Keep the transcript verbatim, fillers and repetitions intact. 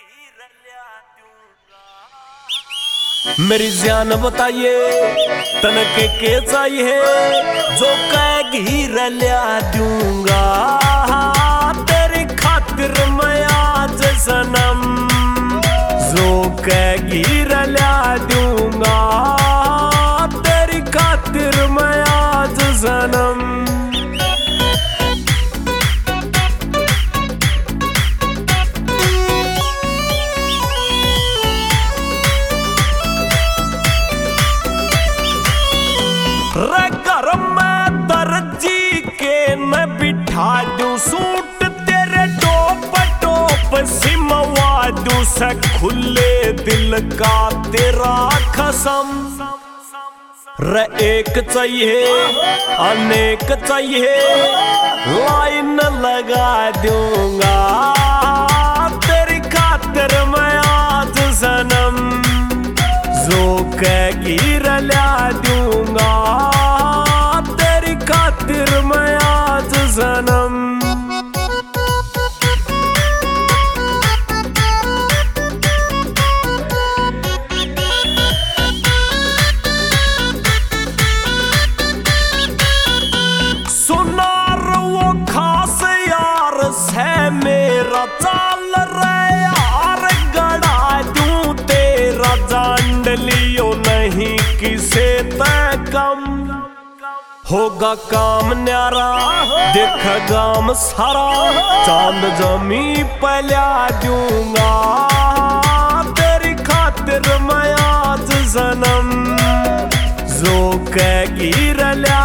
मेरी जान बताइए तनके के चाहिए जो कह हीर लिया दूंगा तेरी खातिर मैं आज सनम जो कह हीर लिया दूंगा तेरी खातिर मैं आज सनम। रे घर में दर्जी के मैं बिठा दूं सूट तेरे टोप टोप सिमवा दूं से खुले दिल का तेरा कसम। रे एक चाहिए अनेक चाहिए लाइन लगा दूंगा तेरी खातिर मैं आज सनम जो कह हीर लिया दूंगा तेरी खातिर मैं आज सनम। सुनार वो खास यार से मेरा चाल रे यार गड़ा दूं तेरा जान लियो नहीं किसे तय कम होगा काम न्यारा देख गाम सारा चांद जमी पला दूंगा तेरी खातिर मैं आज सनम जो कह हीर लिया